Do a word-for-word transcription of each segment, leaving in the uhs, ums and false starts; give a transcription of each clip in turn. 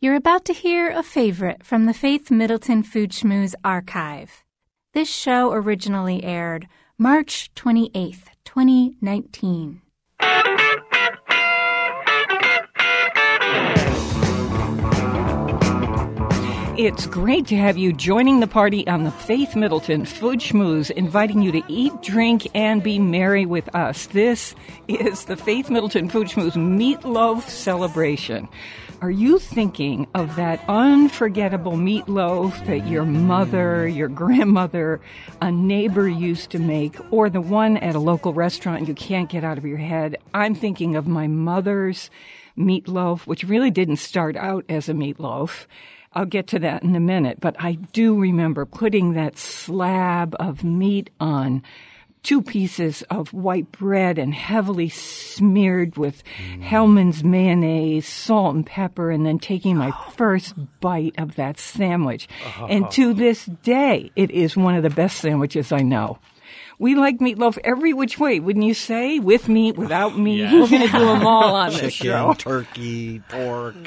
You're about to hear a favorite from the Faith Middleton Food Schmooze archive. This show originally aired March twenty-eighth, twenty nineteen. It's great to have you joining the party on the Faith Middleton Food Schmooze, inviting you to eat, drink, and be merry with us. This is the Faith Middleton Food Schmooze Meatloaf Celebration. Are you thinking of that unforgettable meatloaf that your mother, your grandmother, a neighbor used to make, or the one at a local restaurant you can't get out of your head? I'm thinking of my mother's meatloaf, which really didn't start out as a meatloaf. I'll get to that in a minute, but I do remember putting that slab of meat on two pieces of white bread and heavily smeared with mm. Hellmann's mayonnaise, salt and pepper, and then taking my first bite of that sandwich. Oh. And to this day, it is one of the best sandwiches I know. We like meatloaf every which way, wouldn't you say? With meat, without meat. Yeah. We're going to do them all on this show. Chicken, turkey, pork.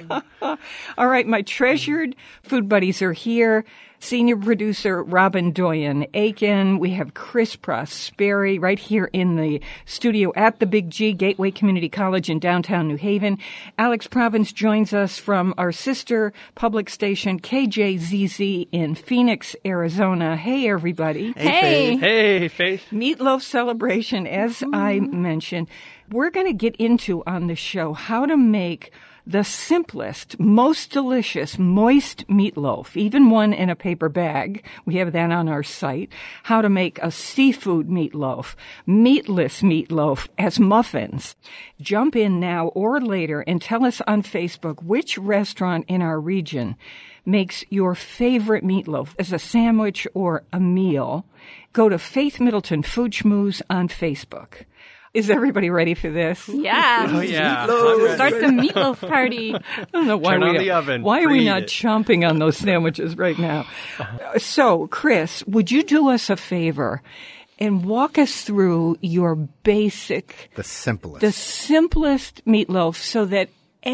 All right, my treasured food buddies are here. Senior producer Robin Doyen-Aiken. We have Chris Prosperi right here in the studio at the Big G, Gateway Community College in downtown New Haven. Alex Province joins us from our sister public station, K J Z Z in Phoenix, Arizona. Hey, everybody. Hey. Hey, Faith. Hey, Faith. Meatloaf celebration, as Ooh. I mentioned. We're going to get into on the show how to make the simplest, most delicious, moist meatloaf, even one in a paper bag. We have that on our site. How to make a seafood meatloaf, meatless meatloaf as muffins. Jump in now or later and tell us on Facebook which restaurant in our region makes your favorite meatloaf as a sandwich or a meal. Go to Faith Middleton Food Schmooze on Facebook. Is everybody ready for this? Yeah. Oh, yeah. Start the meatloaf party. I don't know why Turn we on the oven. Why are we Preheat not it. chomping on those sandwiches right now? Uh, so, Chris, would you do us a favor and walk us through your basic, The simplest. the simplest meatloaf so that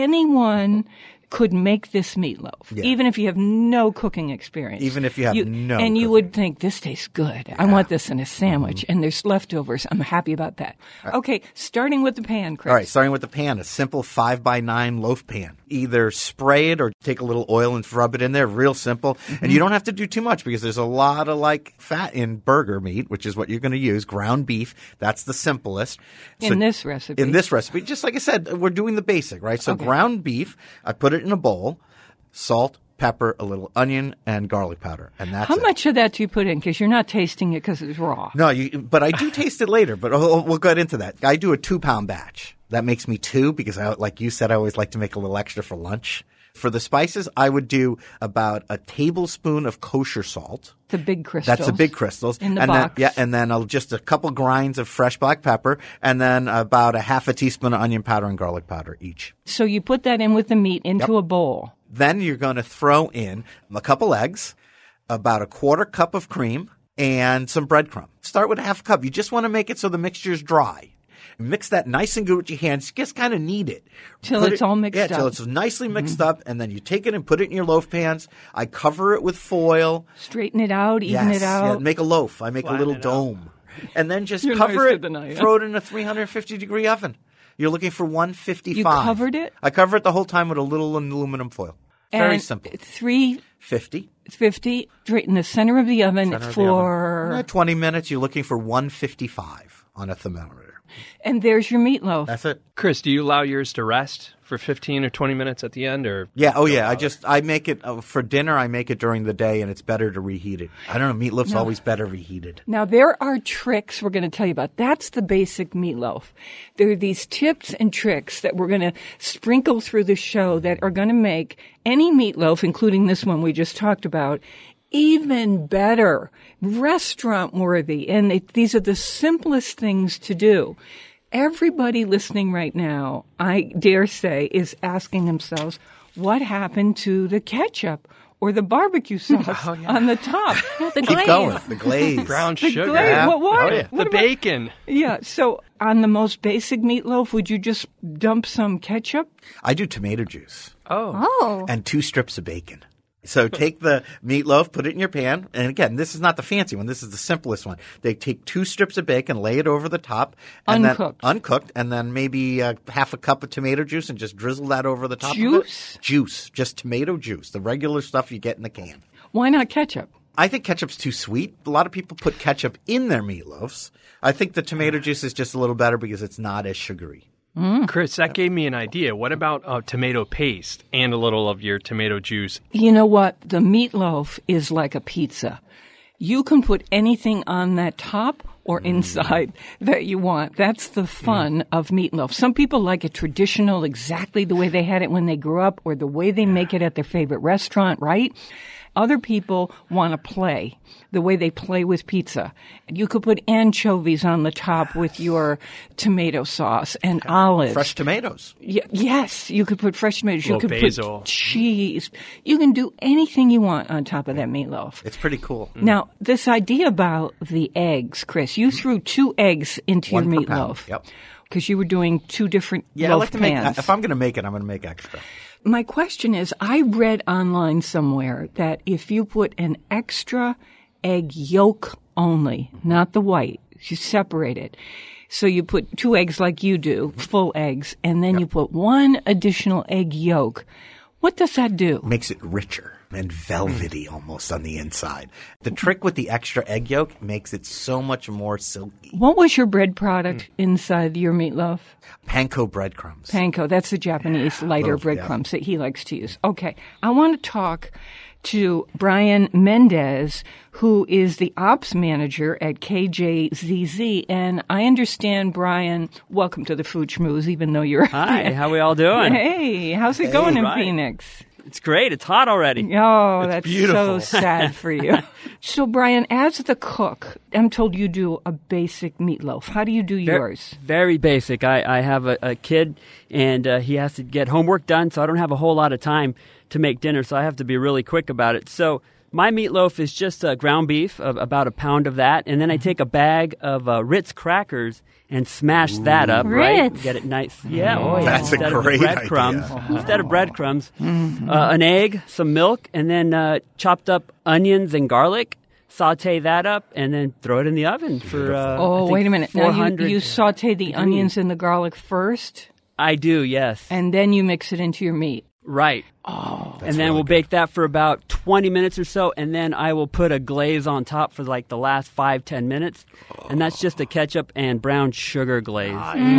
anyone could make this meatloaf, Yeah. even if you have no cooking experience. Even if you have no And you cooking. would think, this tastes good. I want this in a sandwich. Mm-hmm. And there's leftovers. I'm happy about that. Right. Okay, starting with the pan, Chris. All right, starting with the pan, a simple five by nine loaf pan. Either spray it or take a little oil and rub it in there. Real simple. Mm-hmm. And you don't have to do too much because there's a lot of like fat in burger meat, which is what you're going to use. Ground beef. That's the simplest. In So, this recipe. In this recipe. Just like I said, we're doing the basic, right? So Okay. ground beef, I put it in a bowl, salt, pepper, a little onion, and garlic powder. And that's How it. much of that do you put in? Because you're not tasting it because it's raw. No, you, but I do taste it later, but we'll, we'll get into that. I do a two-pound batch. That makes me two because, I, like you said, I always like to make a little extra for lunch. For the spices, I would do about a tablespoon of kosher salt. The big crystals. That's the big crystals. In the and box. Then, yeah, and then I'll just a couple grinds of fresh black pepper, and then about a half a teaspoon of onion powder and garlic powder each. So you put that in with the meat into Yep. a bowl. Then you're going to throw in a couple eggs, about a quarter cup of cream, and some breadcrumb. Start with a half cup. You just want to make it so the mixture's dry. Mix that nice and good with your hands. Just kind of knead it. Till Put it's it, all mixed yeah, up. till it's nicely mixed mm-hmm. up, and then you take it and put it in your loaf pans. I cover it with foil. Straighten it out, even yes, it out. Yeah, make a loaf. I make Flatten a little it dome. And then just You're cover nicer it, than I am. throw it in a three hundred fifty degree oven. You're looking for one fifty-five. You covered it? I cover it the whole time with a little aluminum foil. Very and simple. three fifty. fifty straight in the center of the oven Center of the for oven. Eh, twenty minutes. You're looking for one fifty-five on a thermometer. and there's your meatloaf. That's it. Chris, do you allow yours to rest for fifteen or twenty minutes at the end? Or Yeah. Oh, yeah. I just I make it uh, for dinner. I make it during the day, and it's better to reheat it. I don't know. Meatloaf's No. always better reheated. Now, there are tricks we're going to tell you about. That's the basic meatloaf. There are these tips and tricks that we're going to sprinkle through the show that are going to make any meatloaf, including this one we just talked about, even better, restaurant worthy. And it, these are the simplest things to do. Everybody listening right now, I dare say, is asking themselves, what happened to the ketchup or the barbecue sauce Oh, yeah. on the top? The Keep glaze. going. The glaze. brown The sugar. glaze. Yeah. What, what? Oh, yeah. What The about- bacon. Yeah. So on the most basic meatloaf, would you just dump some ketchup? I do tomato juice. Oh. Oh. and two strips of bacon. So take the meatloaf, put it in your pan. And again, this is not the fancy one. This is the simplest one. They take two strips of bacon, lay it over the top. And Uncooked. Then, uncooked. And then maybe uh, half a cup of tomato juice and just drizzle that over the top Juice? of it. Juice. Just tomato juice. The regular stuff you get in the can. Why not ketchup? I think ketchup's too sweet. A lot of people put ketchup in their meatloafs. I think the tomato juice is just a little better because it's not as sugary. Chris, that gave me an idea. What about uh, tomato paste and a little of your tomato juice? You know what? The meatloaf is like a pizza. You can put anything on that top or inside that you want. That's the fun mm. of meatloaf. Some people like it traditional, exactly the way they had it when they grew up, or the way they make it at their favorite restaurant, right? Other people want to play the way they play with pizza. You could put anchovies on the top with your tomato sauce and olives. Fresh tomatoes. Y- yes, you could put fresh tomatoes. You Little could basil. put cheese. You can do anything you want on top of that meatloaf. It's pretty cool. Now, this idea about the eggs, Chris, you threw two eggs into One your per pound. meatloaf. Yep. Because you were doing two different Yeah, I loaf like to make. pans. If I'm going to make it, I'm going to make extra. My question is, I read online somewhere that if you put an extra egg yolk only, not the white, you separate it. So you put two eggs like you do, full eggs, and then you put one additional egg yolk. What does that do? Makes it richer and velvety almost on the inside. The trick with the extra egg yolk makes it so much more silky. What was your bread product inside your meatloaf? Panko breadcrumbs. Panko, that's the Japanese lighter Little- breadcrumbs that he likes to use. Okay, I want to talk to Brian Mendez, who is the ops manager at K J Z Z. And I understand, Brian, welcome to the Food Schmooze, even though you're... Hi, how we all doing? Hey, how's it going in Right. Phoenix? It's great. It's hot already. Oh, that's beautiful. so sad for you. So, Brian, as the cook, I'm told you do a basic meatloaf. How do you do Ver- yours? Very basic. I, I have a, a kid, and uh, he has to get homework done, so I don't have a whole lot of time to make dinner, so I have to be really quick about it. So my meatloaf is just uh, ground beef, of about a pound of that, and then I take a bag of uh, Ritz crackers and smash that up, right? Ritz. Get it nice. Yeah, oh yeah. That's a Instead of the great breadcrumbs, idea. Instead of breadcrumbs, uh, an egg, some milk, and then uh, chopped up onions and garlic. Saute that up and then throw it in the oven for. Uh, I Oh, think wait a minute. Now, you, four hundred you saute the degrees. onions and the garlic first, I do, yes. and then you mix it into your meat. Right. Oh, and then we'll bake that for about twenty minutes or so, and then I will put a glaze on top for like the last five, ten minutes, and that's just a ketchup and brown sugar glaze.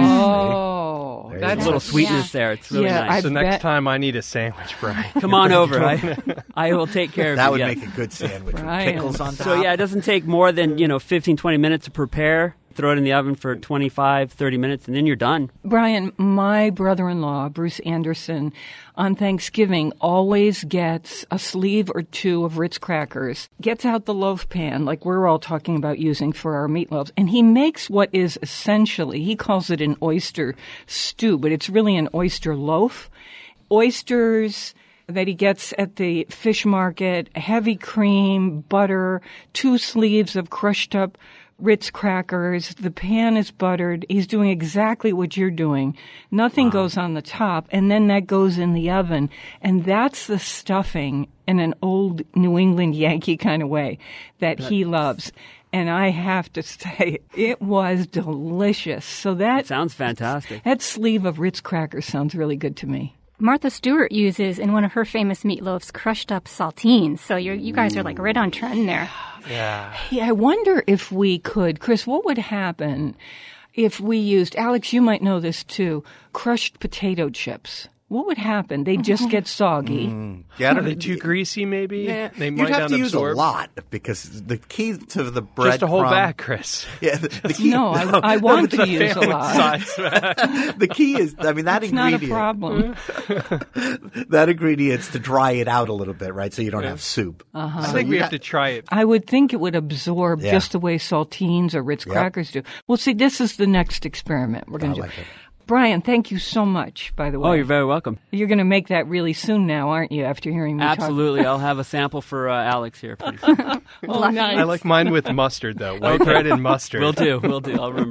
Oh, There's That's that's a little Yeah. sweetness there. It's really Yeah, nice. I So next bet- time I need a sandwich, Brian. Come on over. I, I will take care of That you. would yeah. make a good sandwich with Brian. pickles on top. So yeah, it doesn't take more than, you know, fifteen, twenty minutes to prepare. Throw it in the oven for twenty-five, thirty minutes, and then you're done. Brian, my brother-in-law, Bruce Anderson, on Thanksgiving always gets a sleeve or two of Ritz crackers, gets out the loaf pan like we're all talking about using for our meatloaves, and he makes what is essentially, he calls it an oyster stew, but it's really an oyster loaf. Oysters that he gets at the fish market, heavy cream, butter, two sleeves of crushed up Ritz crackers. The pan is buttered. He's doing exactly what you're doing. Nothing goes on the top, and then that goes in the oven. And that's the stuffing in an old New England Yankee kind of way that he loves. And I have to say, it was delicious. So that, It sounds fantastic. that sleeve of Ritz crackers sounds really good to me. Martha Stewart uses in one of her famous meatloafs crushed up saltines. So you're, you guys are like right on trend there. Yeah. Hey, I wonder if we could, Chris, what would happen if we used, Alex, you might know this too, crushed potato chips? What would happen? They'd just get soggy. Yeah, I Are don't- they too greasy, maybe? Yeah, They you'd might have not to use absorb. a lot because the key to the bread Just to hold crumb- back, Chris. Yeah, the, the key. No, I, I want to use a Family lot. size. The key is, I mean, that It's not a ingredient. problem. That ingredient's to dry it out a little bit, right? So you don't have soup. Uh-huh. I think we have to try it. I would think it would absorb Yeah. just the way saltines or Ritz Yep. crackers do. Well, see, this is the next experiment we're going I to do. like it. Brian, thank you so much, by the way. Oh, you're very welcome. You're going to make that really soon now, aren't you, after hearing me talk? Absolutely. I'll have a sample for uh, Alex here pretty soon. Oh, Lucky. nice. I like mine with mustard, though. White bread and mustard. Will do. Will do. I'll remember that.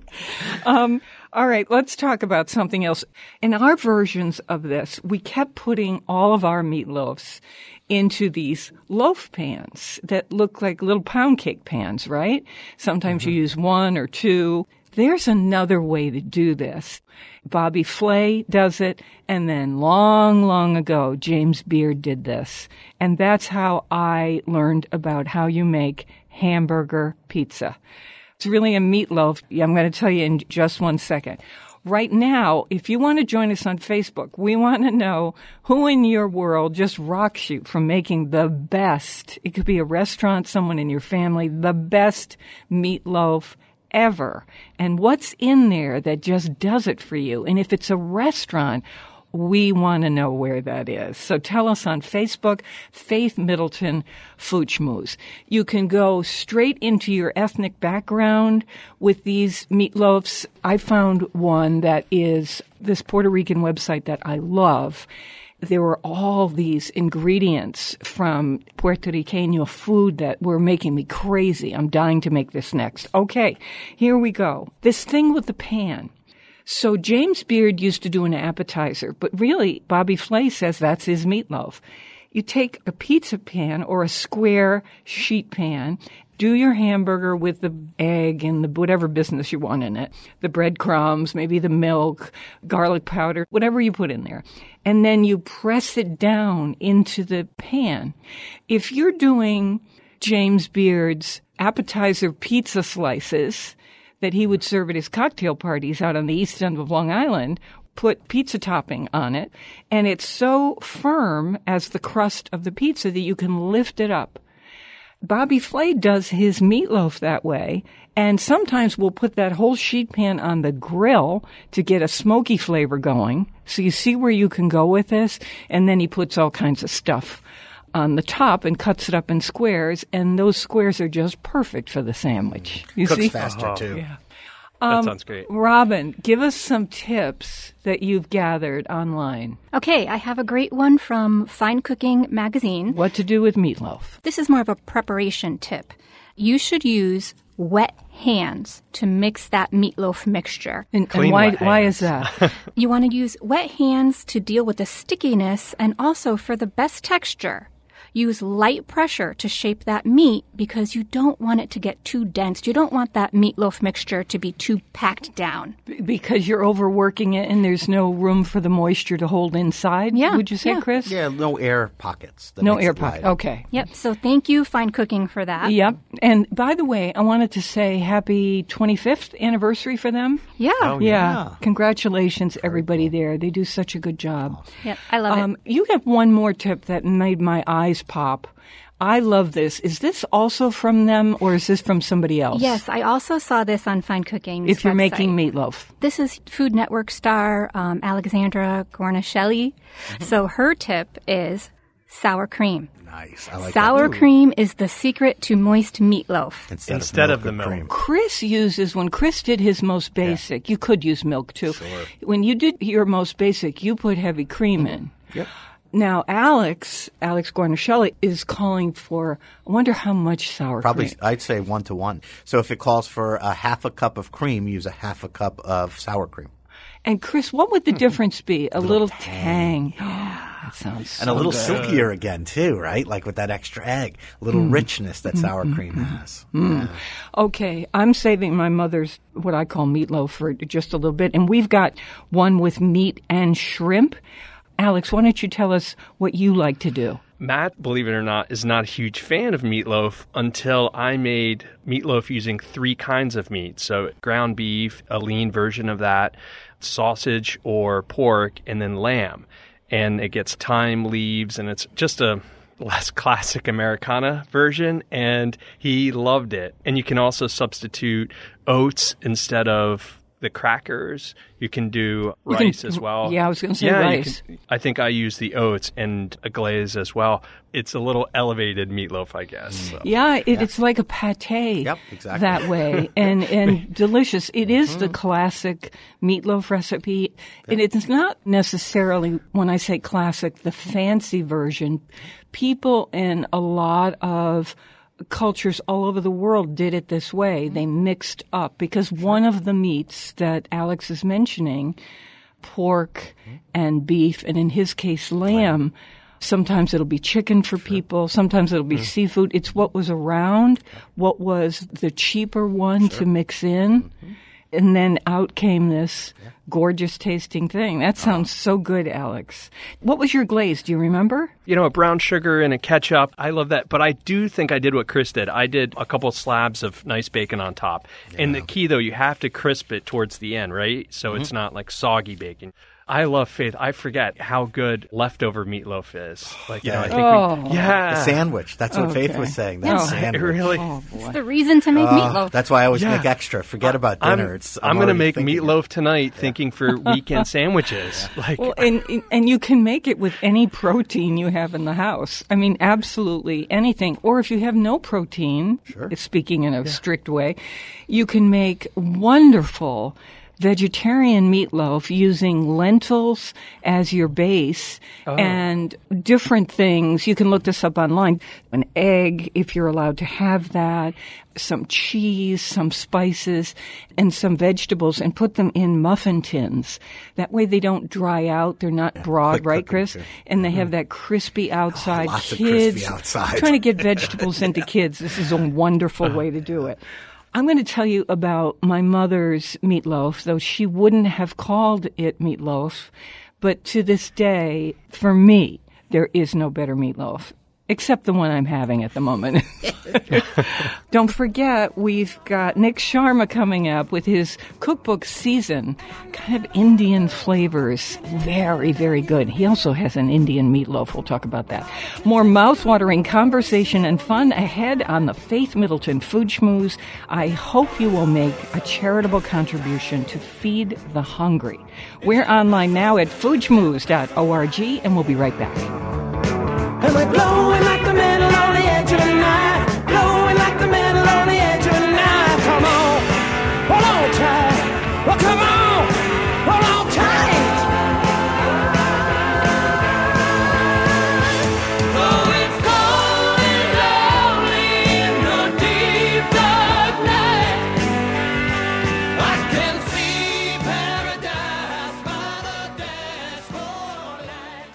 um, all right, let's talk about something else. In our versions of this, we kept putting all of our meatloafs into these loaf pans that look like little pound cake pans, right? Sometimes mm-hmm. you use one or two. There's another way to do this. Bobby Flay does it, and then long, long ago, James Beard did this. And that's how I learned about how you make hamburger pizza. It's really a meatloaf. I'm going to tell you in just one second. Right now, if you want to join us on Facebook, we want to know who in your world just rocks you from making the best. It could be a restaurant, someone in your family, the best meatloaf ever. And what's in there that just does it for you? And if it's a restaurant, we want to know where that is. So tell us on Facebook, Faith Middleton Food Schmooze. You can go straight into your ethnic background with these meatloafs. I found one that is this Puerto Rican website that I love. There were all these ingredients from Puerto Rican food that were making me crazy. I'm dying to make this next. Okay, here we go. This thing with the pan. So James Beard used to do an appetizer, but really Bobby Flay says that's his meatloaf. You take a pizza pan or a square sheet pan, do your hamburger with the egg and the whatever business you want in it, the breadcrumbs, maybe the milk, garlic powder, whatever you put in there. And then you press it down into the pan. If you're doing James Beard's appetizer pizza slices that he would serve at his cocktail parties out on the east end of Long Island, put pizza topping on it, and it's so firm as the crust of the pizza that you can lift it up. Bobby Flay does his meatloaf that way, and sometimes we'll put that whole sheet pan on the grill to get a smoky flavor going. So you see where you can go with this, and then he puts all kinds of stuff on the top and cuts it up in squares, and those squares are just perfect for the sandwich. You Cooks see? faster, Oh. too. Yeah. That Um, sounds great. Robin, give us some tips that you've gathered online. Okay, I have a great one from Fine Cooking magazine. What to do with meatloaf. This is more of a preparation tip. You should use wet hands to mix that meatloaf mixture. And, and Clean why, wet why is hands. that? You want to use wet hands to deal with the stickiness and also for the best texture. Use light pressure to shape that meat because you don't want it to get too dense. You don't want that meatloaf mixture to be too packed down. B- Because you're overworking it and there's no room for the moisture to hold inside, Yeah, would you say, yeah. Chris? Yeah, no air pockets. That No makes air it pocket. light. Okay. Yep, so thank you, Fine Cooking, for that. Yep. And by the way, I wanted to say happy twenty-fifth anniversary for them. Yeah, Oh, Yeah. yeah. Congratulations, everybody there. They do such a good job. yep, I love Um, it. you have one more tip that made my eyes pop. I love this. Is this also from them or is this from somebody else? Yes, I also saw this on Fine Cooking. If you're making meatloaf. This is Food Network star um, Alexandra Gornishelli. Mm-hmm. So her tip is sour cream. Nice. I like Sour that. cream is the secret to moist meatloaf. Instead, Instead of of the milk. or milk. cream. Chris uses, when Chris did his most basic, you could use milk too. Sure. When you did your most basic, you put heavy cream in. Yep. Now, Alex, Alex Gornishelli, is calling for, I wonder how much sour Probably, cream. I'd say one to one. So if it calls for a half a cup of cream, use a half a cup of sour cream. And Chris, what would the difference be? A little tang. That sounds so And a little good. silkier again, too, right? Like with that extra egg. A little richness that sour cream has. Yeah. Okay, I'm saving my mother's what I call meatloaf for just a little bit. And we've got one with meat and shrimp. Alex, why don't you tell us what you like to do? Matt, believe it or not, is not a huge fan of meatloaf until I made meatloaf using three kinds of meat. So ground beef, a lean version of that, sausage or pork, and then lamb. And it gets thyme leaves, and it's just a less classic Americana version, and he loved it. And you can also substitute oats instead of the crackers. You can do You can- rice as well. yeah, I was gonna say Yeah, you rice. can- I think I use the oats and a glaze as well. It's a little elevated meatloaf, I guess. So. Yeah, it, it's like a pate Yep, exactly. that way, and and delicious. It is the classic meatloaf recipe, and it's not necessarily, when I say classic, the fancy version. People in a lot of cultures all over the world did it this way. They mixed up because one of the meats that Alex is mentioning, pork and beef, and in his case, lamb, sometimes it'll be chicken for people. Sometimes it'll be seafood. It's what was around, what was the cheaper one to mix in. Mm-hmm. And then out came this yeah. gorgeous tasting thing. That sounds oh. so good, Alex. What was your glaze? Do you remember? You know, a brown sugar and a ketchup. I love that. But I do think I did what Chris did. I did a couple slabs of nice bacon on top. Yeah. And the key, though, you have to crisp it towards the end, right? So mm-hmm. it's not like soggy bacon. I love Faith. I forget how good leftover meatloaf is. Like, you yeah. know, I think oh. we, yeah. The sandwich. That's what okay. Faith was saying. That oh. sandwich. It really. Oh, it's the reason to make oh, meatloaf. That's why I always yeah. make extra. Forget about dinner. I'm, It's, I'm, I'm going to make thinking meatloaf it. tonight, yeah. thinking for weekend sandwiches. Yeah. Like, well, and and you can make it with any protein you have in the house. I mean, absolutely anything. Or if you have no protein, sure. speaking in a yeah. strict way, you can make wonderful vegetarian meatloaf using lentils as your base oh. and different things. You can look this up online. An egg, if you're allowed to have that, some cheese, some spices, and some vegetables, and put them in muffin tins. That way they don't dry out. They're not yeah, broad, right, Chris? Too. And they mm-hmm. have that crispy outside. Oh, lots kids, of crispy outside. I'm trying to get vegetables into kids. This is a wonderful way to do it. I'm going to tell you about my mother's meatloaf, though she wouldn't have called it meatloaf. But to this day, for me, there is no better meatloaf, except the one I'm having at the moment. Don't forget, we've got Nick Sharma coming up with his cookbook season, kind of Indian flavors. Very, very good. He also has an Indian meatloaf. We'll talk about that. More mouth-watering conversation and fun ahead on the Faith Middleton Food Schmooze. I hope you will make a charitable contribution to feed the hungry. We're online now at food schmooze dot org, and we'll be right back. And we're blowing like the metal on the edge of a knife. Blowing like the metal on the edge of a knife. Come on, hold on tight. Well, come on, hold on tight. Oh, it's cold and lonely in the deep dark night. I can see paradise by the dashboard light.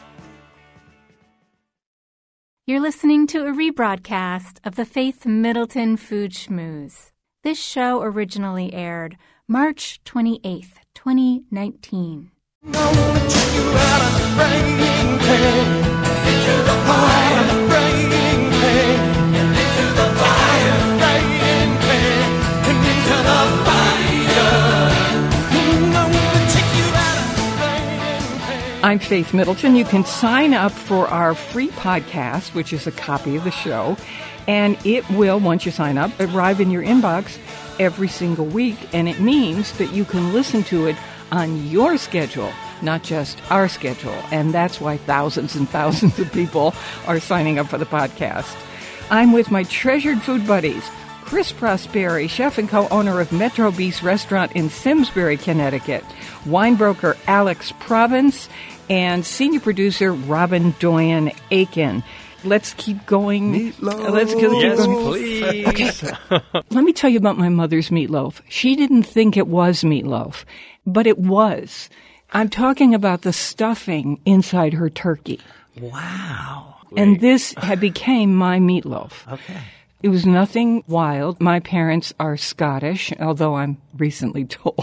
You're listening to a rebroadcast of the Faith Middleton Food Schmooze. This show originally aired March twenty-eighth, twenty nineteen. I wanna take you out of the frying pan, into the fire, the frying pan, into the fire, frying pan, and into the fire. I wanna take you out of the frying pan. I'm Faith Middleton. You can sign up for our free podcast, which is a copy of the show, and it will, once you sign up, arrive in your inbox every single week, and it means that you can listen to it on your schedule, not just our schedule, and that's why thousands and thousands of people are signing up for the podcast. I'm with my treasured food buddies, Chris Prosperi, chef and co-owner of Metro Beast Restaurant in Simsbury, Connecticut, wine broker Alex Province, and senior producer Robin Doyen Aiken. Let's keep going. Meatloaf. Let's keep yes, going. please. Okay. Let me tell you about my mother's meatloaf. She didn't think it was meatloaf, but it was. I'm talking about the stuffing inside her turkey. Wow. And this had became my meatloaf. Okay. It was nothing wild. My parents are Scottish, although I'm recently told.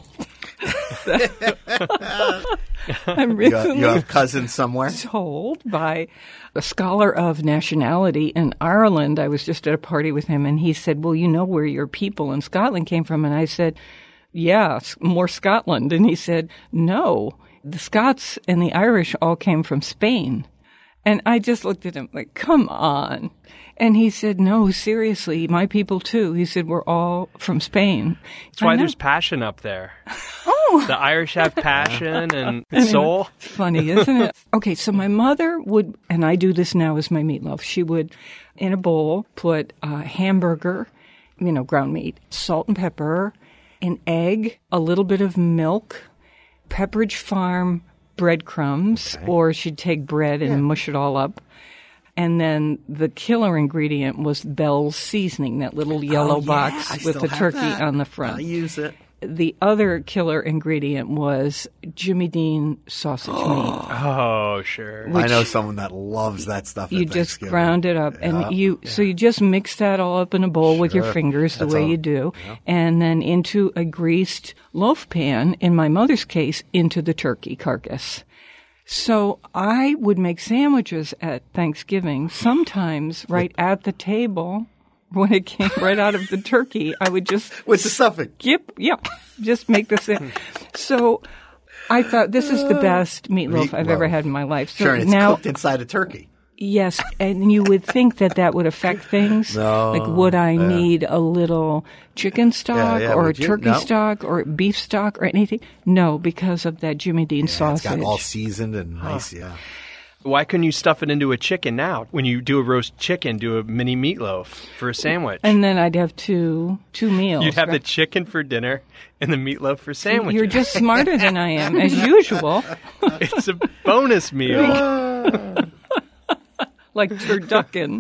I'm You recently have, you have cousins somewhere? told by a scholar of nationality in Ireland. I was just at a party with him, and he said, well, you know where your people in Scotland came from? And I said, yeah, more Scotland. And he said, no, the Scots and the Irish all came from Spain. And I just looked at him like, come on. And he said, no, seriously, my people too. He said, we're all from Spain. That's why there's passion up there. Oh. The Irish have passion and Anyway, soul. It's funny, isn't it? Okay, so my mother would, and I do this now as my meatloaf, she would, in a bowl, put a hamburger, you know, ground meat, salt and pepper, an egg, a little bit of milk, Pepperidge Farm breadcrumbs, okay. or she'd take bread and yeah. mush it all up, And then the killer ingredient was Bell's seasoning, that little yellow Oh, yeah, box I with still the have turkey that. on the front. I use it. The other killer ingredient was Jimmy Dean sausage meat. Oh, sure. I know someone that loves that stuff. You at just Thanksgiving. ground it up, Yeah, and you so you just mix that all up in a bowl with your Sure. fingers, the That's way all- you do, yeah. and then into a greased loaf pan. In my mother's case, into the turkey carcass. So I would make sandwiches at Thanksgiving, sometimes right at the table. When it came right out of the turkey, I would just What's the stuffing? skip, yeah, just make the same. So I thought this is the best meatloaf, I've ever Meatloaf. had in my life. So Sure, and it's now, cooked inside a turkey. yes, and you would think that that would affect things. No, like, would I need a little chicken stock yeah, or would you? turkey No. stock or beef stock or anything? No, because of that Jimmy Dean Yeah, sausage. it's got all seasoned and nice. Yeah. Why couldn't you stuff it into a chicken now? When you do a roast chicken, do a mini meatloaf for a sandwich. And then I'd have two two meals. You'd have the right? chicken for dinner and the meatloaf for sandwiches. You're just smarter than I am, as usual. It's a bonus meal. Like turducken.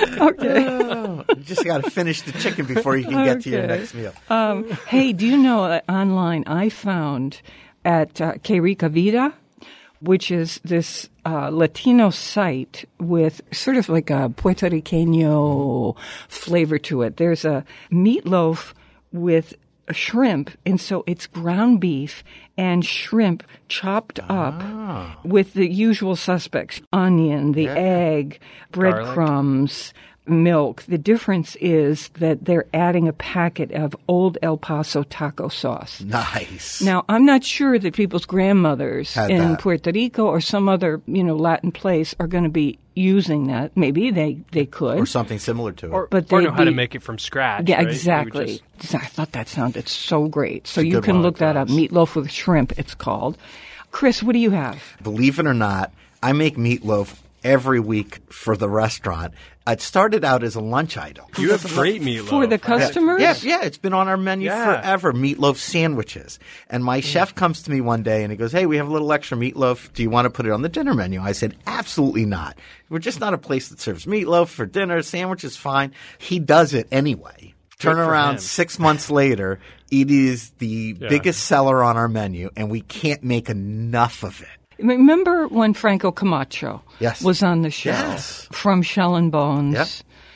Okay. You just got to finish the chicken before you can get to your Okay. next meal. Um, hey, do you know that online I found at uh, Que Rica Vida, which is this uh, Latino site with sort of like a Puerto Riqueño flavor to it. There's a meatloaf with a shrimp, and so it's ground beef and shrimp chopped up with the usual suspects: onion, the egg, breadcrumbs, milk. The difference is that they're adding a packet of Old El Paso taco sauce. Nice. Now, I'm not sure that people's grandmothers Had in that. Puerto Rico or some other, you know, Latin place are going to be using that. Maybe they, they could. Or something similar to it. Or, But or they'd know how to be- make it from scratch. Yeah, right? You would exactly. just- I thought that sounded so great. So a you good can one, look it that up. does. Meatloaf with shrimp, it's called. Chris, what do you have? Believe it or not, I make meatloaf every week for the restaurant. It started out as a lunch item. You have great meatloaf. For the customers? Yeah, yeah, it's been on our menu Yeah. forever, meatloaf sandwiches. And my chef comes to me one day and he goes, "Hey, we have a little extra meatloaf. Do you want to put it on the dinner menu?" I said, "Absolutely not. We're just not a place that serves meatloaf for dinner. Sandwich is fine." He does it anyway. Turn Good for around him. six months later, it is the biggest seller on our menu, and we can't make enough of it. Remember when Franco Camacho Yes. was on the show Yes. from Shell and Bones? Yep.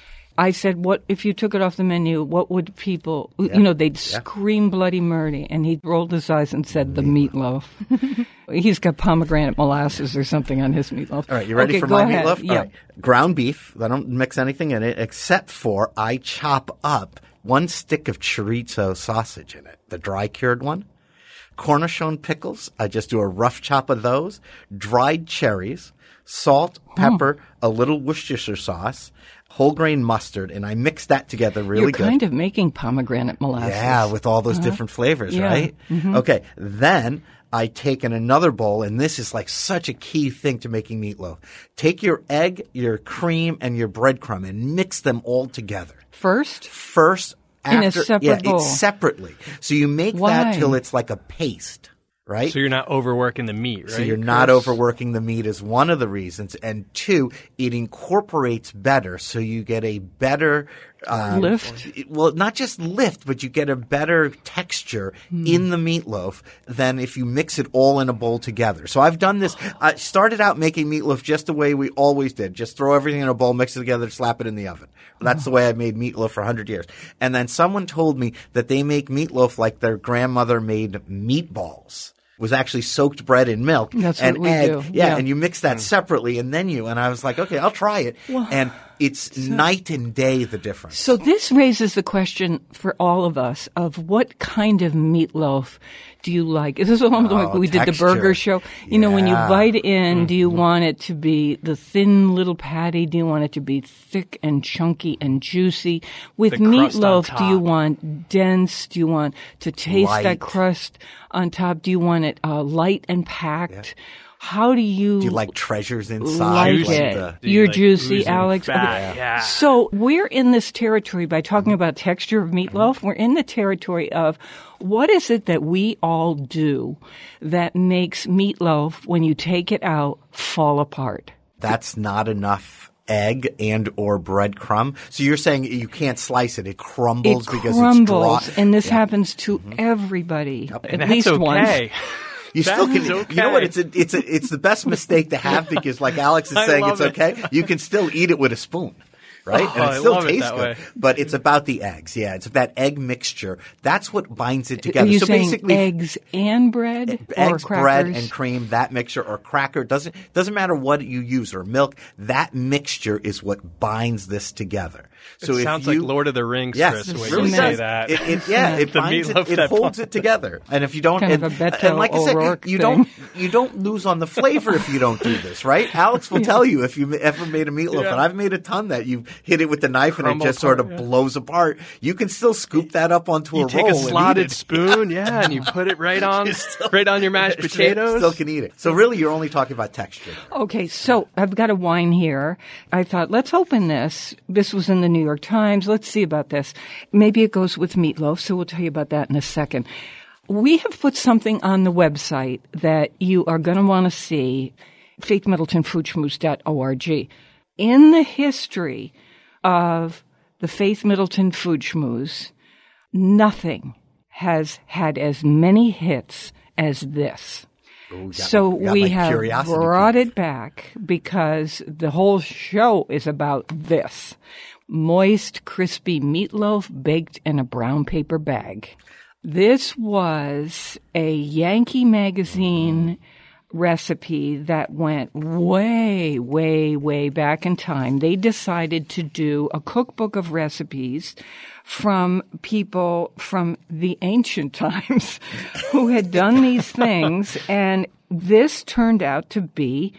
I said, "What if you took it off the menu? What would people? You know, they'd scream bloody murder." And he rolled his eyes and said, "The meatloaf." He's got pomegranate molasses or something on his meatloaf. All right, you ready Okay, for go my ahead. meatloaf? Yeah. All right. Ground beef. I don't mix anything in it except for I chop up one stick of chorizo sausage in it, the dry cured one. Cornichon pickles. I just do a rough chop of those. Dried cherries, salt, pepper, a little Worcestershire sauce, whole grain mustard, and I mix that together really You're good. kind of making pomegranate molasses. Yeah, with all those different flavors, Yeah. right? Okay, then I take in another bowl, and this is like such a key thing to making meatloaf. Take your egg, your cream, and your breadcrumb and mix them all together. First, First, In a after, separate yeah, bowl. it's separately. So you make Why? that till it's like a paste, right? So you're not overworking the meat, right? So you're not Chris? overworking the meat is one of the reasons. And two, it incorporates better. So you get a better um, Lift? it- Well, not just lift, but you get a better texture Hmm. in the meatloaf than if you mix it all in a bowl together. So I've done this. I started out making meatloaf just the way we always did. Just throw everything in a bowl, mix it together, slap it in the oven. That's the way I made meatloaf for one hundred years. And then someone told me that they make meatloaf like their grandmother made meatballs. Was actually soaked bread in milk That's and what we egg. do. Yeah, Yeah. and you mix that separately, and then you and I was like, okay, I'll try it. And it's night and day the difference. so this raises the question for all of us of what kind of meatloaf do you like? This is almost like Oh, we did the texture. burger show. You know, when you Yeah. bite in, do you want it to be the thin little patty? Do you want it to be thick and chunky and juicy? With The crust on meatloaf, do you top. want dense? Do you want to taste Light. that crust on top? Do you want it uh, light and packed? How do you, Do you like treasures inside? like Juicy. it? the- Do you You're like juicy, oozing Alex. fat? Okay. Yeah. So we're in this territory by talking about texture of meatloaf. We're in the territory of what is it that we all do that makes meatloaf, when you take it out, fall apart? That's not enough egg and or breadcrumb. So you're saying you can't slice it. It crumbles It because crumbles, it's dry. and this Yeah. happens to everybody Yep. at And that's least okay. once. You That still can. is okay. You know what? It's a, it's a, it's the best mistake to have because, like Alex is I saying, love it's it. okay. You can still eat it with a spoon. Right? Oh, and it I still love it tastes that good. way. But it's about the eggs. Yeah. It's that egg mixture. That's what binds it Are together. you so saying basically eggs and bread or eggs, crackers? bread, and cream, that mixture, or cracker, doesn't doesn't matter what you use, or milk, that mixture is what binds this together. So it if sounds you, like Lord of the Rings, yes, Chris, it when really you say does. that. It, it, yeah, it The binds it, meatloaf it that holds binds. it together. And if you don't, Kind and, of a Beto and like I said, O'Rourke you thing. don't you don't lose on the flavor if you don't do this, right? Alex will tell you if you ever made a meatloaf, Yeah. and I've made a ton that you hit it with the knife and Crumble it just sort of apart, yeah. blows apart. You can still scoop that up onto You a take roll a and eat slotted it. spoon, yeah, and you put it right on, right on your mashed potatoes. Still can eat it. So really, you're only talking about texture. Okay, so I've got a wine here. I thought, let's open this. This was in the New York Times. Let's see about this. Maybe it goes with meatloaf, so we'll tell you about that in a second. We have put something on the website that you are going to want to see, faith middleton food schmooze dot org. In the history of the Faith Middleton Food Schmooze, nothing has had as many hits as this. Ooh, got So my- got we my have curiosity brought peaked. it back because the whole show is about this. Moist, crispy meatloaf baked in a brown paper bag. This was a Yankee Magazine recipe that went way, way, way back in time. They decided to do a cookbook of recipes from people from the ancient times who had done these things, and this turned out to be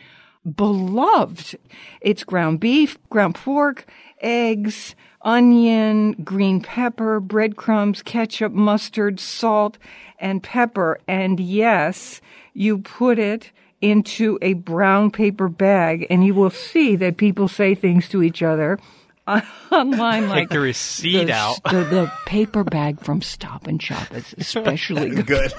beloved. It's ground beef, ground pork, eggs, onion, green pepper, breadcrumbs, ketchup, mustard, salt, and pepper. And yes, you put it into a brown paper bag, and you will see that people say things to each other online like Take the receipt the, out. The, the paper bag from Stop and Shop is especially good. Good.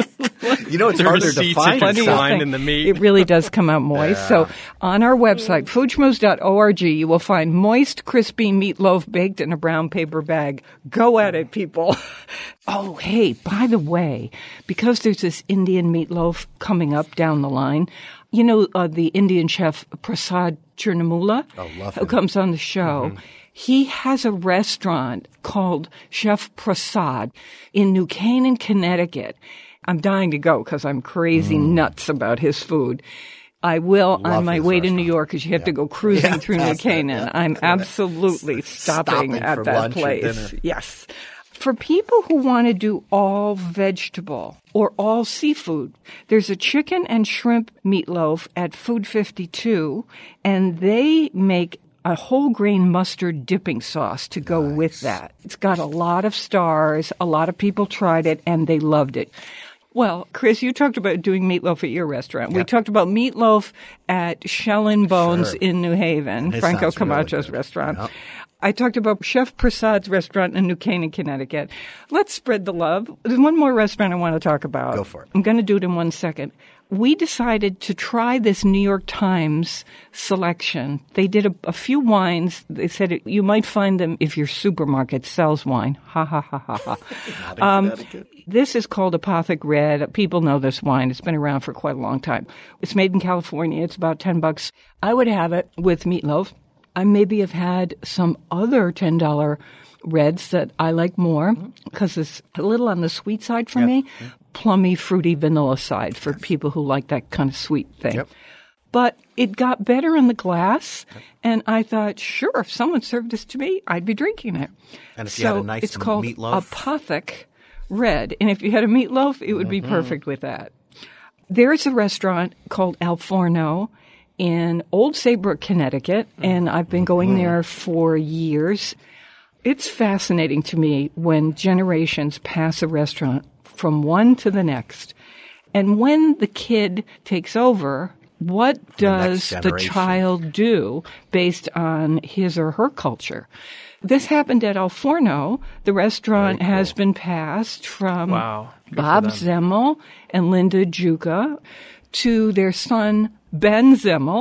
You know, it's The harder to receipts find. are in funny. South- Wine in the meat. It really does come out moist. So on our website, food schmooze dot org, you will find moist, crispy meatloaf baked in a brown paper bag. Go at it, people. Oh, hey, by the way, because there's this Indian meatloaf coming up down the line, you know, uh, the Indian chef Prasad Chernamula, Oh, love who him. comes on the show. Mm-hmm. He has a restaurant called Chef Prasad in New Canaan, Connecticut. I'm dying to go because I'm crazy nuts about his food. I will Love on my his way to New restaurant. York because you have to go cruising Yeah, through New past that, Canaan. yeah. I'm absolutely stopping, Stopping at for that lunch or place. dinner. Yes. For people who want to do all vegetable or all seafood, there's a chicken and shrimp meatloaf at Food fifty-two, and they make a whole grain mustard dipping sauce to go with that. It's got a lot of stars. A lot of people tried it, and they loved it. Well, Chris, you talked about doing meatloaf at your restaurant. We talked about meatloaf at Shell and Bones Sure. in New Haven, It Franco sounds really Camacho's good. restaurant. Yep. I talked about Chef Prasad's restaurant in New Canaan, Connecticut. Let's spread the love. There's one more restaurant I want to talk about. Go for it. I'm going to do it in one second. We decided to try this New York Times selection. They did a, a few wines. They said it, you might find them if your supermarket sells wine. Ha, ha, ha, ha, ha. Not in Um, Connecticut. This is called Apothic Red. People know this wine. It's been around for quite a long time. It's made in California. It's about ten bucks. I would have it with meatloaf. I maybe have had some other ten dollar reds that I like more because it's a little on the sweet side for me. Plummy, fruity, vanilla side for people who like that kind of sweet thing. Yep. But it got better in the glass, and I thought, sure, if someone served this to me, I'd be drinking it. And if so you had a nice it's called meatloaf? Apothic Red, and if you had a meatloaf, it would be perfect with that. There's a restaurant called Al Forno in Old Saybrook, Connecticut, and I've been going there for years. It's fascinating to me when generations pass a restaurant from one to the next. And when the kid takes over, what does next the generation. child do based on his or her culture? This happened at Al Forno. The restaurant Very cool. has been passed from Wow. Good for Bob them. Zemmel and Linda Juka to their son, Ben Zemmel.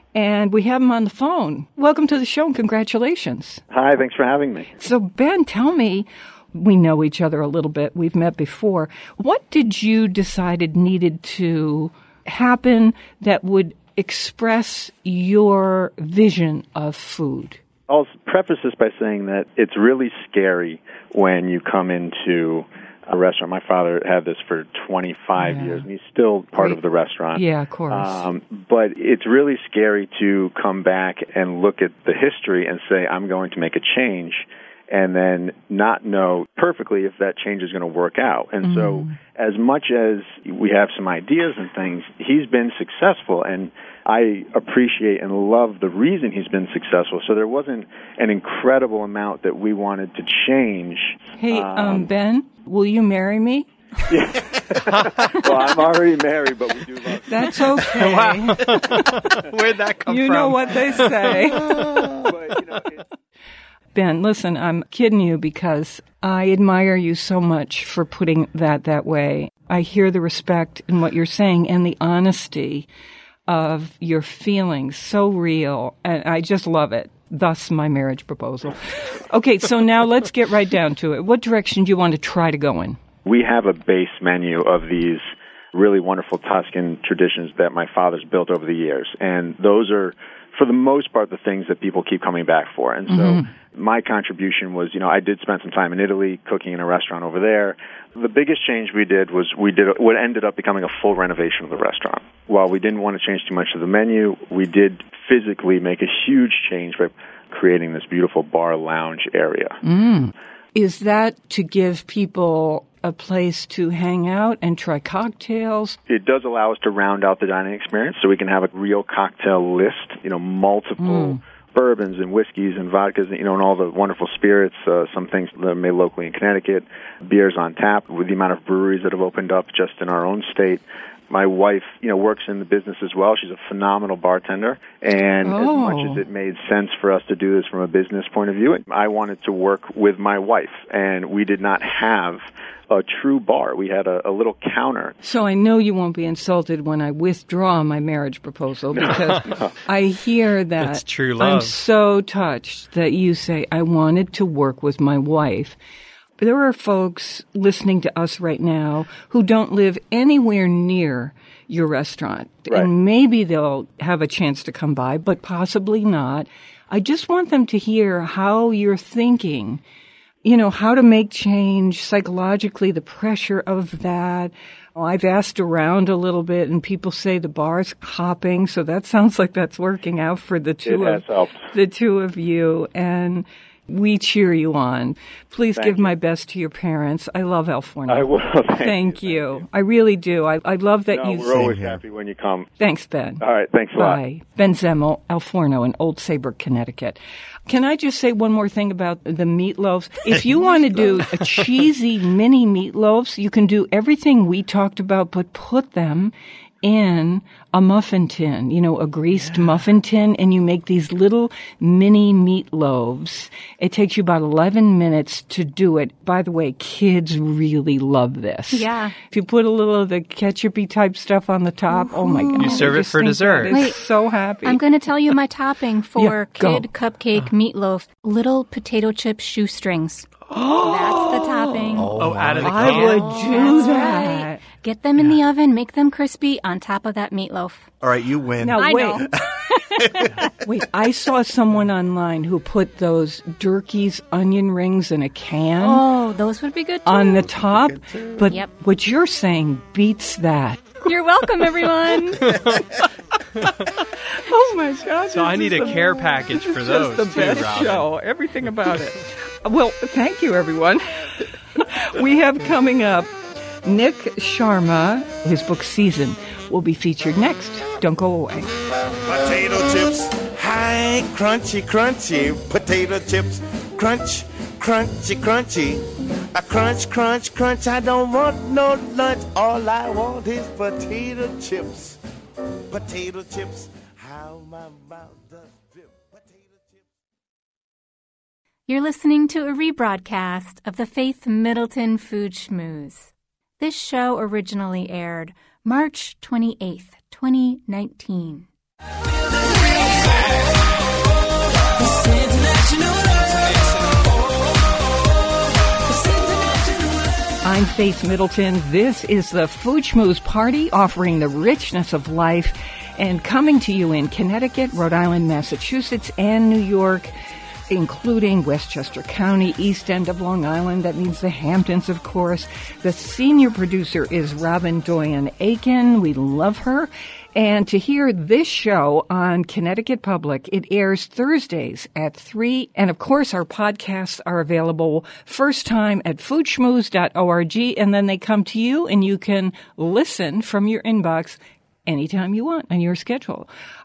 and we have him on the phone. Welcome to the show and congratulations. Hi, thanks for having me. So, Ben, tell me, we know each other a little bit. We've met before. What did you decide needed to happen that would express your vision of food? I'll preface this by saying that it's really scary when you come into a restaurant. My father had this for twenty-five yeah. years, and he's still part Great. of the restaurant. Yeah, of course. Um, but it's really scary to come back and look at the history and say, I'm going to make a change, and then not know perfectly if that change is going to work out. And mm. so as much as we have some ideas and things, he's been successful, and I appreciate and love the reason he's been successful. So there wasn't an incredible amount that we wanted to change. Hey, um, um, Ben, will you marry me? Yeah. Well, I'm already married, but we do love That's okay. Wow. Where'd that come you from? You know what they say. But, you know, it, Ben, listen, I'm kidding you because I admire you so much for putting that that way. I hear the respect in what you're saying and the honesty of your feelings, so real, and I just love it. Thus, my marriage proposal. Okay, so now let's get right down to it. What direction do you want to try to go in? We have a base menu of these really wonderful Tuscan traditions that my father's built over the years, and those are, for the most part, the things that people keep coming back for. And so mm-hmm. my contribution was, you know, I did spend some time in Italy cooking in a restaurant over there. The biggest change we did was we did what ended up becoming a full renovation of the restaurant. While we didn't want to change too much of the menu, we did physically make a huge change by creating this beautiful bar lounge area. Mm. Is that to give people a place to hang out and try cocktails? It does allow us to round out the dining experience so we can have a real cocktail list, you know, multiple mm. bourbons and whiskeys and vodkas, you know, and all the wonderful spirits, uh, some things that are made locally in Connecticut, beers on tap, with the amount of breweries that have opened up just in our own state. My wife, you know, works in the business as well. She's a phenomenal bartender, and oh. as much as it made sense for us to do this from a business point of view, I wanted to work with my wife, and we did not have a true bar. We had a, a little counter. So I know you won't be insulted when I withdraw my marriage proposal, because I hear that That's true love. I'm so touched that you say, I wanted to work with my wife. There are folks listening to us right now who don't live anywhere near your restaurant. Right. And maybe they'll have a chance to come by, but possibly not. I just want them to hear how you're thinking, you know, how to make change psychologically, the pressure of that. I've asked around a little bit, and people say the bar's hopping, so that sounds like that's working out for the two it has of helped. the two of you. And we cheer you on. Please Thank give you. my best to your parents. I love El Forno. I will. Thank, Thank you. you. Thank I really do. I, I love that no, you... we're always happy when you come. Thanks, Ben. All right, thanks a lot. Bye. Ben Zemmel, El Forno in Old Saybrook, Connecticut. Can I just say one more thing about the meatloaves? If you want to do a cheesy mini meatloaves, you can do everything we talked about, but put them in a muffin tin, you know, a greased yeah. muffin tin, and you make these little mini meatloaves. It takes you about eleven minutes to do it. By the way, kids really love this. Yeah. If you put a little of the ketchup-y type stuff on the top, oh my God. You serve I it just for think dessert. that is Wait, so happy. I'm going to tell you my topping for Yeah, go. kid cupcake meatloaf. Little potato chip shoestrings. That's the topping. Oh, out of the I can? would do That's that. right. Get them in the oven, make them crispy on top of that meatloaf. All right, you win. Now, I wait. know. Wait, I saw someone online who put those Durkee's onion rings in a can Oh, those would be good too. on the top. But Yep. what you're saying beats that. You're welcome, everyone. Oh, my God. So I this need is a the- care package for this those, is the too, best Robin. show. Everything about it. Well, thank you, everyone. We have coming up Nick Sharma. His book Season will be featured next. Don't go away. Potato chips, hi, crunchy, crunchy. Potato chips, crunch, crunchy, crunchy. A crunch, crunch, crunch. I don't want no lunch. All I want is potato chips. Potato chips, how my mouth does drip. Potato chips. You're listening to a rebroadcast of the Faith Middleton Food Schmooze. This show originally aired March twenty-eighth, twenty nineteen. I feel the I'm Faith Middleton. This is the Food Schmooze Party, offering the richness of life and coming to you in Connecticut, Rhode Island, Massachusetts, and New York, including Westchester County, East End of Long Island. That means the Hamptons, of course. The senior producer is Robin Doyen Aiken. We love her. And to hear this show on Connecticut Public, it airs Thursdays at three. And, of course, our podcasts are available first time at food schmooze dot org, and then they come to you, and you can listen from your inbox anytime you want on your schedule.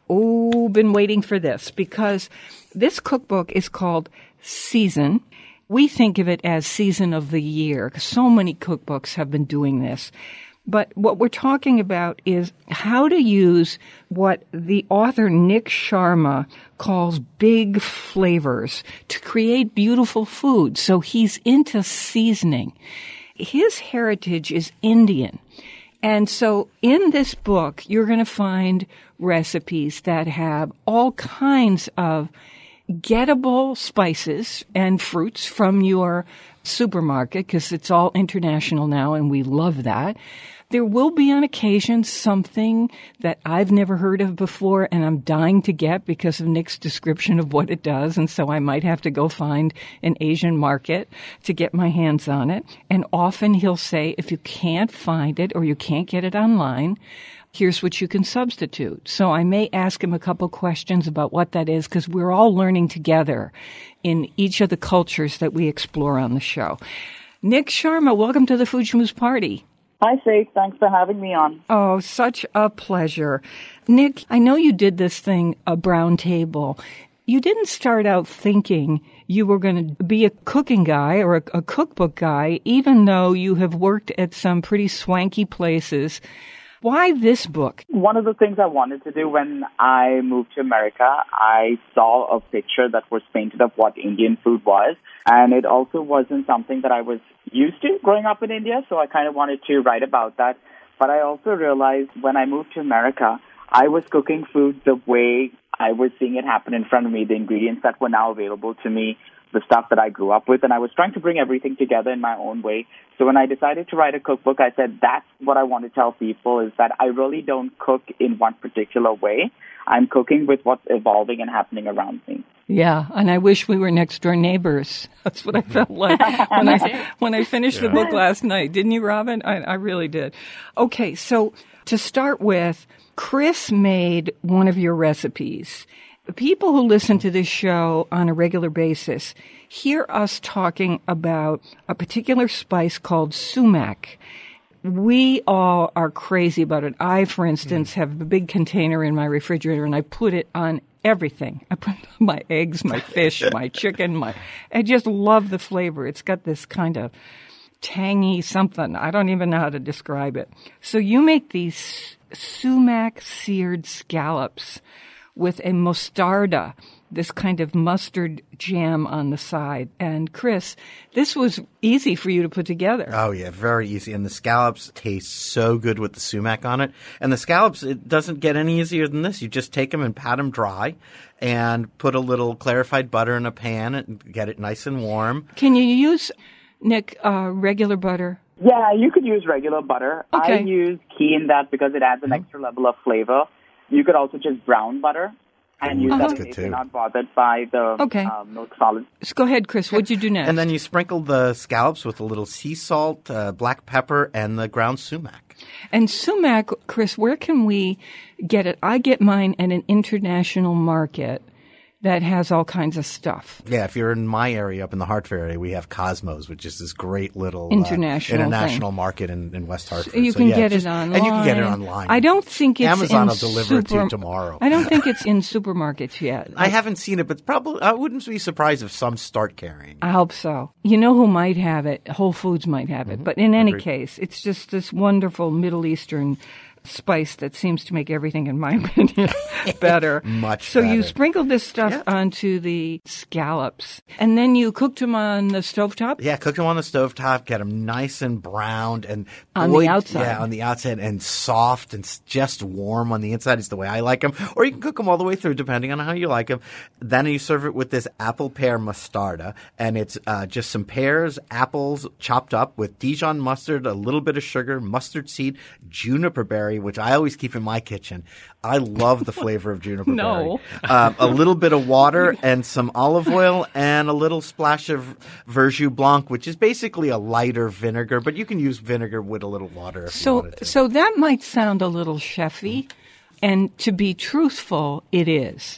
Oh, been waiting for this, because this cookbook is called Season. We think of it as Season of the Year, because so many cookbooks have been doing this. But what we're talking about is how to use what the author Nick Sharma calls big flavors to create beautiful food. So he's into seasoning. His heritage is Indian. And so in this book, you're going to find recipes that have all kinds of gettable spices and fruits from your supermarket, because it's all international now, and we love that. There will be on occasion something that I've never heard of before, and I'm dying to get because of Nick's description of what it does, and so I might have to go find an Asian market to get my hands on it. And often he'll say, if you can't find it or you can't get it online, here's what you can substitute. So I may ask him a couple questions about what that is, because we're all learning together in each of the cultures that we explore on the show. Nick Sharma, welcome to the Food Schmooze Party. Hi, Faith. Thanks for having me on. Oh, such a pleasure. Nick, I know you did this thing, a brown table. You didn't start out thinking you were going to be a cooking guy or a, a cookbook guy, even though you have worked at some pretty swanky places. Why this book? One of the things I wanted to do when I moved to America, I saw a picture that was painted of what Indian food was. And it also wasn't something that I was used to growing up in India, so I kind of wanted to write about that. But I also realized when I moved to America, I was cooking food the way I was seeing it happen in front of me, the ingredients that were now available to me, the stuff that I grew up with, and I was trying to bring everything together in my own way. So when I decided to write a cookbook, I said that's what I want to tell people, is that I really don't cook in one particular way. I'm cooking with what's evolving and happening around me. Yeah, and I wish we were next door neighbors. That's what I felt like when I when I finished yeah. the book last night. Didn't you, Robin? I, I really did. Okay, so to start with, Chris made one of your recipes. People who listen to this show on a regular basis hear us talking about a particular spice called sumac. We all are crazy about it. I, for instance, mm. have a big container in my refrigerator, and I put it on everything. I put my eggs, my fish, my chicken, my, I just love the flavor. It's got this kind of tangy something. I don't even know how to describe it. So you make these sumac seared scallops with a mostarda, this kind of mustard jam on the side. And Chris, this was easy for you to put together. Oh, yeah, very easy. And the scallops taste so good with the sumac on it. And the scallops, it doesn't get any easier than this. You just take them and pat them dry and put a little clarified butter in a pan and get it nice and warm. Can you use, Nick, uh, regular butter? Yeah, you could use regular butter. Okay. I use ghee in that because it adds an extra level of flavor. You could also just brown butter and use uh-huh. that if you're not bothered by the okay. uh, milk solids. So go ahead, Chris. What'd you do next? And then you sprinkle the scallops with a little sea salt, uh, black pepper, and the ground sumac. And sumac, Chris, where can we get it? I get mine at an international market that has all kinds of stuff. Yeah, if you're in my area, up in the Hartford area, we have Cosmos, which is this great little international, uh, international thing. market in, in West Hartford. You so, can yeah, get just, it online. And you can get it online. I don't think it's Amazon in will deliver super, it to you tomorrow. I don't think it's in supermarkets yet. I haven't seen it, but probably I wouldn't be surprised if some start carrying it. I hope so. You know who might have it? Whole Foods might have it. Mm-hmm. But in any Agreed. case, it's just this wonderful Middle Eastern spice that seems to make everything, in my opinion, better. Much so better. you sprinkled this stuff Yeah. onto the scallops, and then you cooked them on the stovetop? Yeah, cook them on the stovetop, get them nice and browned and On the boy- outside. Yeah, on the outside and soft and s- just warm on the inside is the way I like them. Or you can cook them all the way through, depending on how you like them. Then you serve it with this apple pear mostarda, and it's uh, just some pears, apples chopped up with Dijon mustard, a little bit of sugar, mustard seed, juniper berry, which I always keep in my kitchen. I love the flavor of juniper No. berry. Um, a little bit of water and some olive oil and a little splash of Verjus Blanc, which is basically a lighter vinegar, but you can use vinegar with a little water if you So, wanted to. so that might sound a little chefy, and to be truthful, it is.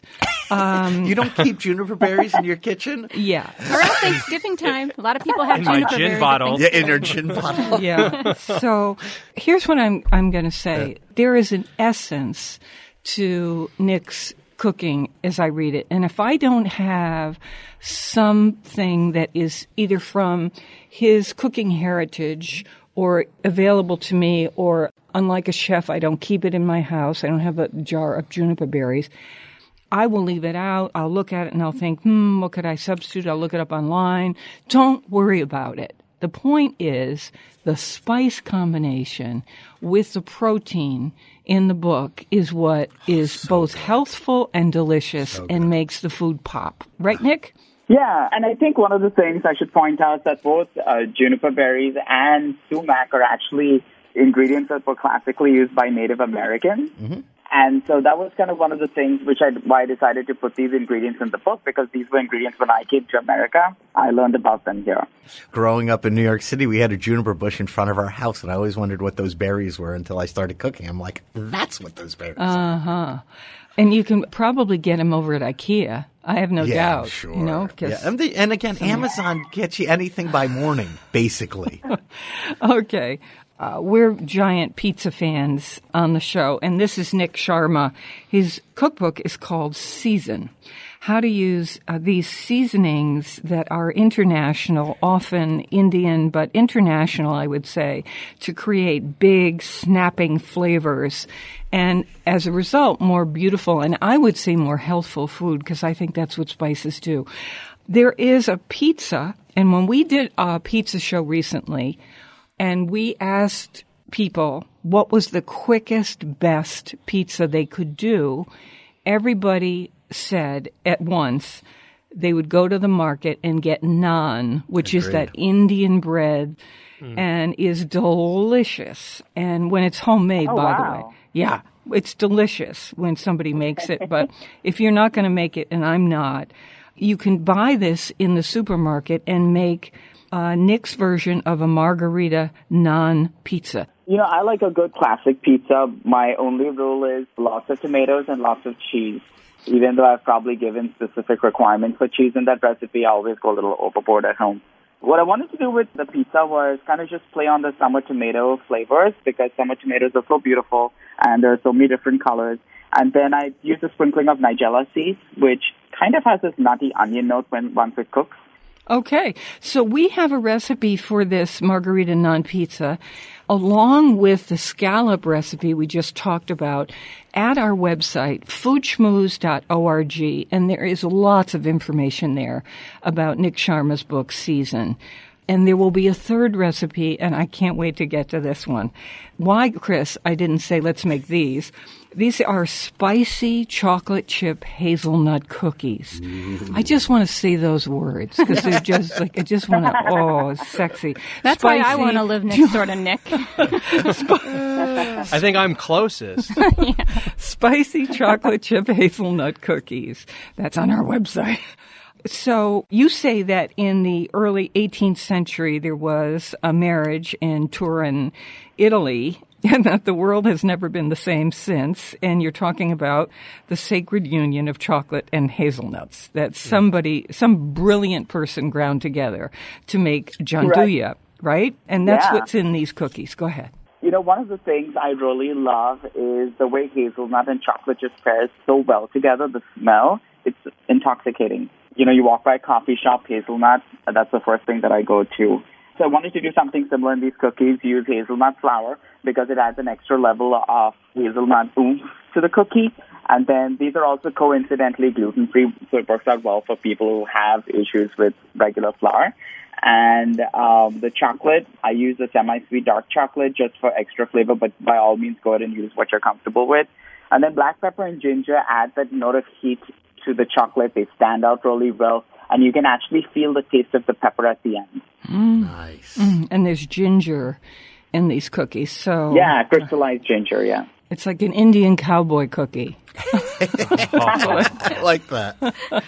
You don't keep juniper berries in your kitchen? Yeah. Around Thanksgiving time, a lot of people have In my juniper gin berries at bottle. Yeah, in your gin bottle. Yeah. So here's what I'm I'm going to say. There is an essence to Nick's cooking as I read it. And if I don't have something that is either from his cooking heritage or available to me, or unlike a chef, I don't keep it in my house. I don't have a jar of juniper berries. I will leave it out. I'll look at it and I'll think, hmm, what could I substitute? I'll look it up online. Don't worry about it. The point is the spice combination with the protein in the book is what is both healthful and delicious and makes the food pop. Right, Nick? Yeah, and I think one of the things I should point out is that both uh, juniper berries and sumac are actually ingredients that were classically used by Native Americans. Mm-hmm. And so that was kind of one of the things which I, why I decided to put these ingredients in the book, because these were ingredients when I came to America. I learned about them here. Growing up in New York City, we had a juniper bush in front of our house, and I always wondered what those berries were until I started cooking. I'm like, that's what those berries are. Uh-huh. And you can probably get them over at IKEA. I have no Yeah, doubt. sure. You know, 'cause- yeah. and, the, and again, Amazon gets you anything by morning, basically. Okay. Uh, we're giant pizza fans on the show, and this is Nick Sharma. His cookbook is called Season. How to use uh, these seasonings that are international, often Indian, but international, I would say, to create big, snapping flavors. And as a result, more beautiful, and I would say more healthful food, because I think that's what spices do. There is a pizza, and when we did a pizza show recently, and we asked people what was the quickest, best pizza they could do, everybody said at once they would go to the market and get naan, which is that Indian bread, and is delicious. And when it's homemade, Oh, by wow. the way. Yeah, it's delicious when somebody makes it. But if you're not going to make it, and I'm not, you can buy this in the supermarket and make uh, Nick's version of a margarita naan pizza. You know, I like a good classic pizza. My only rule is lots of tomatoes and lots of cheese. Even though I've probably given specific requirements for cheese in that recipe, I always go a little overboard at home. What I wanted to do with the pizza was kind of just play on the summer tomato flavors, because summer tomatoes are so beautiful and there are so many different colors. And then I used a sprinkling of nigella seeds, which kind of has this nutty onion note when once it cooks. Okay, so we have a recipe for this margarita naan pizza, along with the scallop recipe we just talked about, at our website, food schmooze dot org, and there is lots of information there about Nick Sharma's book, Season. And there will be a third recipe, and I can't wait to get to this one. Why, Chris, I didn't say let's make these. These are spicy chocolate chip hazelnut cookies. Ooh. I just want to say those words because they're just like, I just want to, oh, it's sexy. That's spicy, why I want to live next door to Nick. I think I'm closest. yeah. Spicy chocolate chip hazelnut cookies. That's on our website. So you say that in the early eighteenth century there was a marriage in Turin, Italy, and that the world has never been the same since. And you're talking about the sacred union of chocolate and hazelnuts that somebody, some brilliant person ground together to make gianduja, right? right? And that's yeah. what's in these cookies. Go ahead. You know, one of the things I really love is the way hazelnut and chocolate just pairs so well together. The smell, it's intoxicating. You know, you walk by a coffee shop, hazelnut, that's the first thing that I go to. So I wanted to do something similar in these cookies, use hazelnut flour, because it adds an extra level of hazelnut oomph to the cookie. And then these are also coincidentally gluten-free, so it works out well for people who have issues with regular flour. And um, the chocolate, I use a semi-sweet dark chocolate just for extra flavor, but by all means, go ahead and use what you're comfortable with. And then black pepper and ginger add that note of heat to the chocolate. They stand out really well, and you can actually feel the taste of the pepper at the end. Mm. Nice. Mm. And there's ginger in these cookies, so... Yeah, crystallized ginger, yeah. It's like an Indian cowboy cookie. I like that.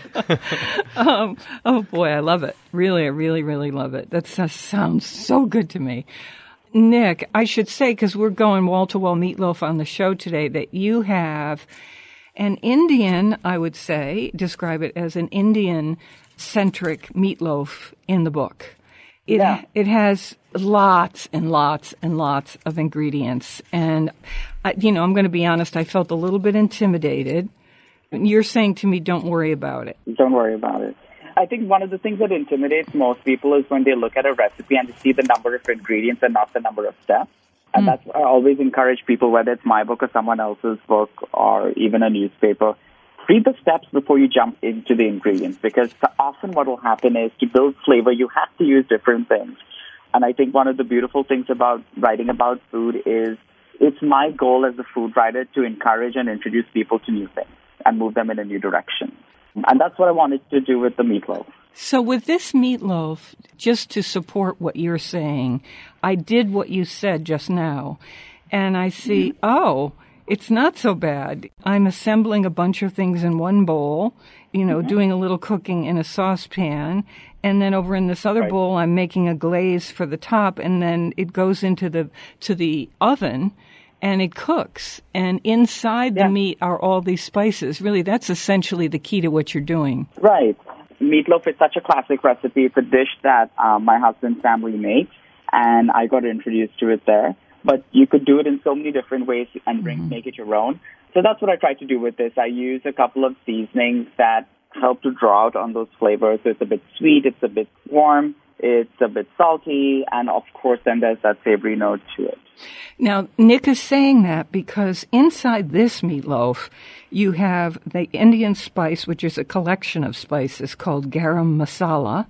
um, oh, boy, I love it. Really, I really, really love it. That sounds so good to me. Nick, I should say, because we're going wall-to-wall meatloaf on the show today, that you have an Indian, I would say, describe it as an Indian-centric meatloaf in the book. It, yeah. it has lots and lots and lots of ingredients. And, I, you know, I'm going to be honest, I felt a little bit intimidated. You're saying to me, don't worry about it. Don't worry about it. I think one of the things that intimidates most people is when they look at a recipe and they see the number of ingredients and not the number of steps. And mm. that's why I always encourage people, whether it's my book or someone else's book or even a newspaper, read the steps before you jump into the ingredients, because often what will happen is to build flavor, you have to use different things. And I think one of the beautiful things about writing about food is it's my goal as a food writer to encourage and introduce people to new things and move them in a new direction. And that's what I wanted to do with the meatloaf. So with this meatloaf, just to support what you're saying, I did what you said just now, and I see, mm-hmm. oh, it's not so bad. I'm assembling a bunch of things in one bowl, you know, mm-hmm. doing a little cooking in a saucepan, and then over in this other right. bowl, I'm making a glaze for the top, and then it goes into the to the oven, and it cooks. And inside yeah. the meat are all these spices. Really, that's essentially the key to what you're doing. Right. Meatloaf is such a classic recipe. It's a dish that um, my husband's family makes, and I got introduced to it there. But you could do it in so many different ways and bring, mm-hmm. make it your own. So that's what I tried to do with this. I use a couple of seasonings that help to draw out on those flavors. So it's a bit sweet, it's a bit warm, it's a bit salty, and of course then there's that savory note to it. Now, Nick is saying that because inside this meatloaf, you have the Indian spice, which is a collection of spices called garam masala,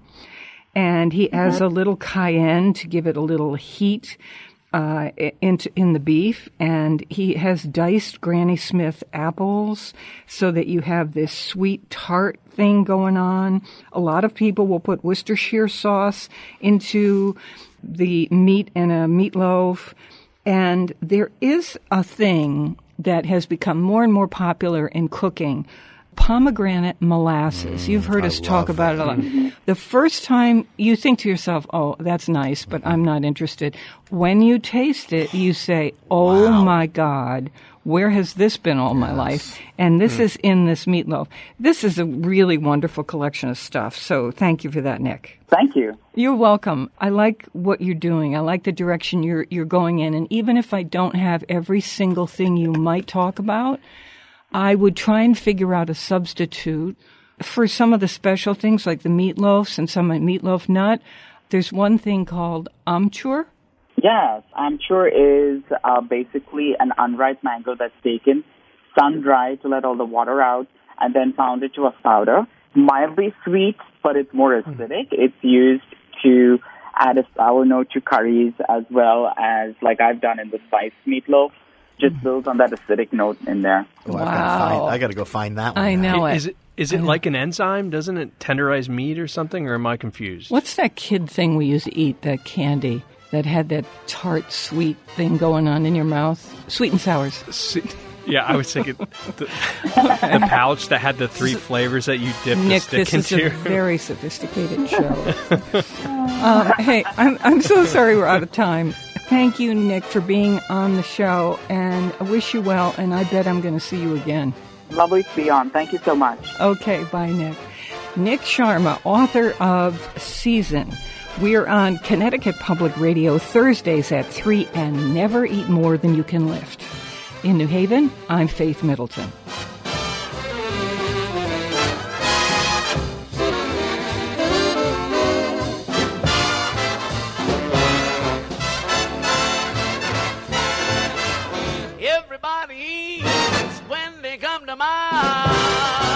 and he adds mm-hmm. a little cayenne to give it a little heat. Uh, into in the beef, and he has diced Granny Smith apples so that you have this sweet tart thing going on. A lot of people will put Worcestershire sauce into the meat in a meatloaf, and there is a thing that has become more and more popular in cooking. Pomegranate molasses. Mm, You've heard I us talk about that. it a lot. Mm-hmm. The first time you think to yourself, oh, that's nice, but I'm not interested. When you taste it, you say, oh, wow. my God, where has this been all yes. my life? And this mm. is in this meatloaf. This is a really wonderful collection of stuff. So thank you for that, Nick. Thank you. You're welcome. I like what you're doing. I like the direction you're you're going in. And even if I don't have every single thing you might talk about, I would try and figure out a substitute for some of the special things like the meatloafs and some meatloaf nut. There's one thing called amchur. Yes, amchur is uh, basically an unripe mango that's taken, sun-dried to let all the water out, and then pounded to a powder. Mildly sweet, but it's more acidic. It's used to add a sour note to curries as well as, like I've done in the spiced meatloaf. Just builds on that acidic note in there. Oh, wow. I got to go find that one. I now. know it. Is it is it like an enzyme? Doesn't it tenderize meat or something, or am I confused? What's that kid thing we used to eat, that candy that had that tart, sweet thing going on in your mouth? Sweet and sours. Sweet. Yeah, I was thinking the, the pouch that had the three flavors that you dip Nick, the stick this into. Is a very sophisticated show. um, hey, I'm I'm so sorry we're out of time. Thank you, Nick, for being on the show, and I wish you well, and I bet I'm going to see you again. Lovely to be on. Thank you so much. Okay, bye, Nick. Nick Sharma, author of Season. We're on Connecticut Public Radio Thursdays at three and never eat more than you can lift. In New Haven, I'm Faith Middleton. everybody eats when they come to my